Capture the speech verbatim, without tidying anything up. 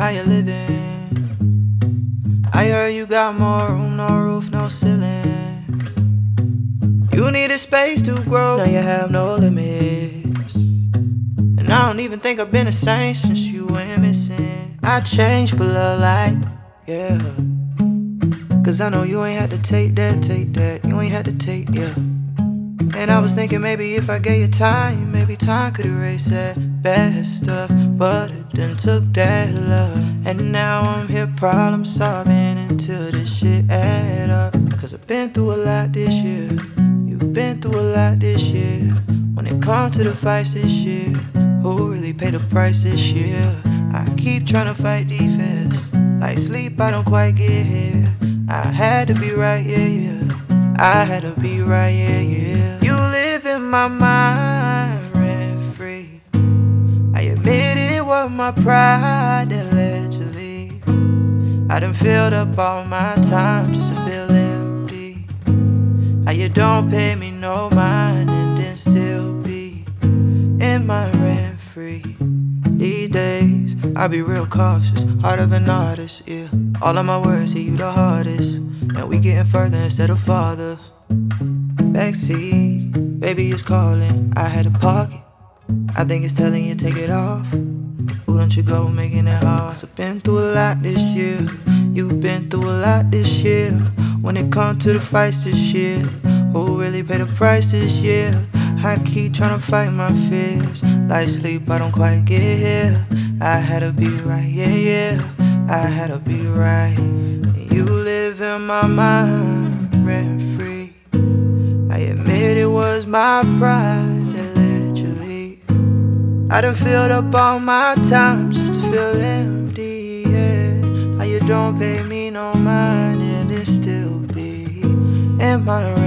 how you living? I heard you got more room, no roof, no ceiling. You needed space to grow, now you have no limits. And I don't even think I've been the same since you went missing. I changed for love, like, yeah. Cause I know you ain't had to take that, take that. You ain't had to take, yeah. And I was thinking maybe if I gave you time, maybe time could erase that bad stuff. But it done took that love. And now I'm here problem solving until this shit add up. Cause I've been through a lot this year. You've been through a lot this year. When it comes to the fights this year, who really paid the price this year? I keep trying to fight defense. Like sleep, I don't quite get here. I had to be right, yeah, yeah. I had to be right, yeah, yeah. You live in my mind, rent free. I admit it was my pride that let you leave. I done filled up all my time just to feel empty. How you don't pay me no mind and then still be in my rent free. These days, I be real cautious, heart of an artist, yeah. All of my words hit you the hardest, and we getting further instead of farther. Backseat, baby is calling, I had a pocket. I think it's telling you take it off. Who don't you go making it hard? So been through a lot this year. You've been through a lot this year. When it comes to the fights this year, who really paid the price this year? I keep trying to fight my fears. Like sleep, I don't quite get here. I had to be right, yeah, yeah. I had to be right. You live in my mind, rent free. I admit it was my pride that let you leave. I done filled up all my time just to feel empty, yeah. How you don't pay me no mind and it still be in my